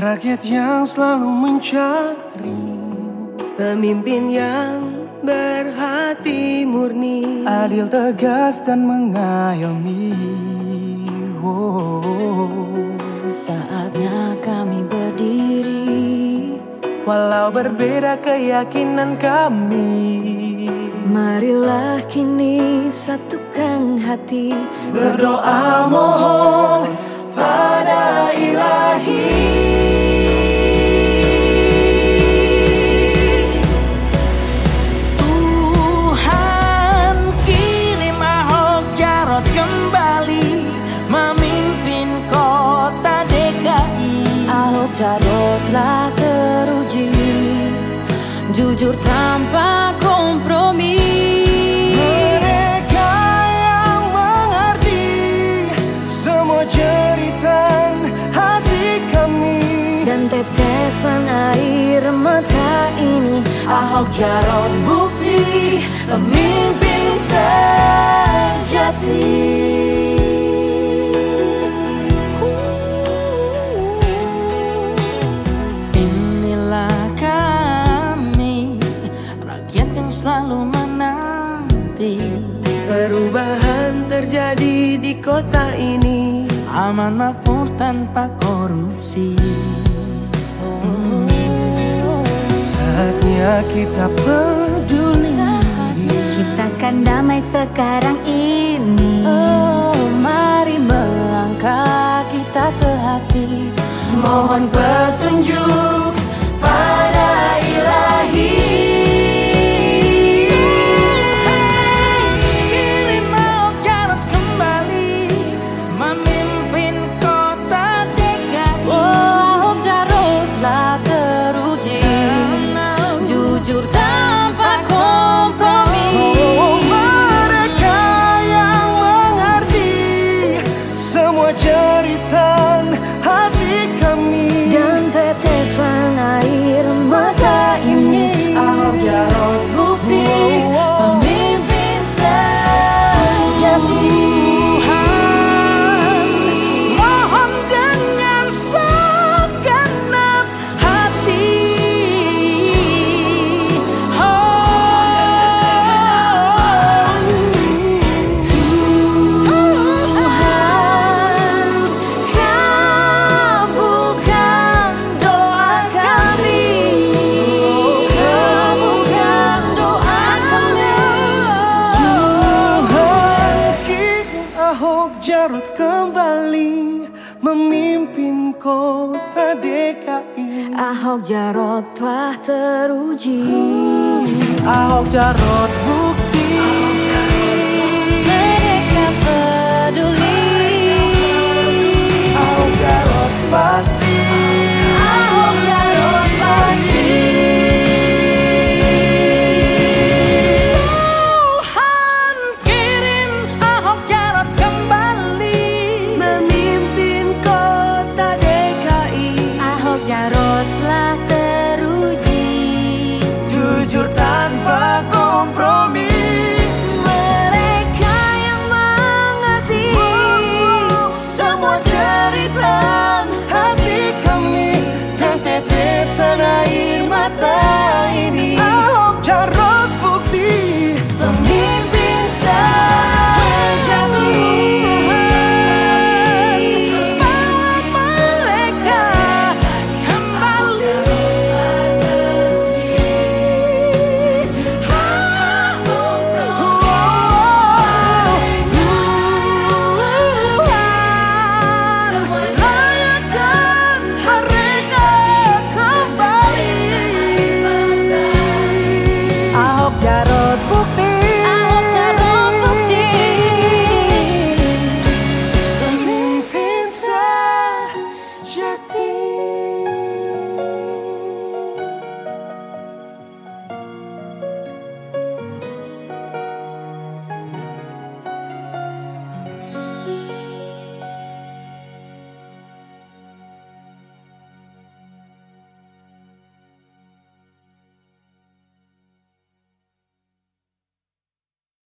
Rakyat yang selalu mencari pemimpin yang berhati murni, adil, tegas, dan mengayomi. Saatnya kami berdiri, walau berbeda keyakinan kami. marilah kini satukan hati, Berdoa mohon pada Ilahi. Tuhan kirim Ahok Jarot kembali memimpin kota DKI. Ahok Jarot telah teruji, jujur tanpa kompromi. Mereka yang mengerti semua jeritan hati kami Dan tetesan air mata ini, Ahok Jarot bukti pemimpin sejati. Inilah kami, rakyat yang selalu menanti perubahan terjadi di kota ini, aman makmur tanpa korupsi. Saatnya kita peduli, ciptakan damai sekarang ini. Oh, mari melangkah kita sehati, Mohon petunjuk pada Ilahi. Kirim Ahok Jarot kembali memimpin kota DKI. Ahok Jarot telah teruji, jujur tanpa kompromi. mereka yang mengerti semua jeritan hati kami. Dan tetesan air mata ini, Ahok Jarot bukti pemimpin sejati. Tuhan mohon dengan segenap hati, Tuhan kabulkan doa kami, kabulkan doa kami. Tuhan kirim Ahok Jarot kembali memimpin kota DKI. Ahok Jarot telah teruji, Ahok Jarot bukti mereka peduli. Ahok Jarot pasti. Ahok Jarot pasti. Tuhan kirim Ahok Jarot kembali Memimpin kota DKI, Ahok Jarot telah teruji, Jujur tanpa kompromi. mereka yang mengerti semua jeritan Hati kami dan tetesan air mata ini.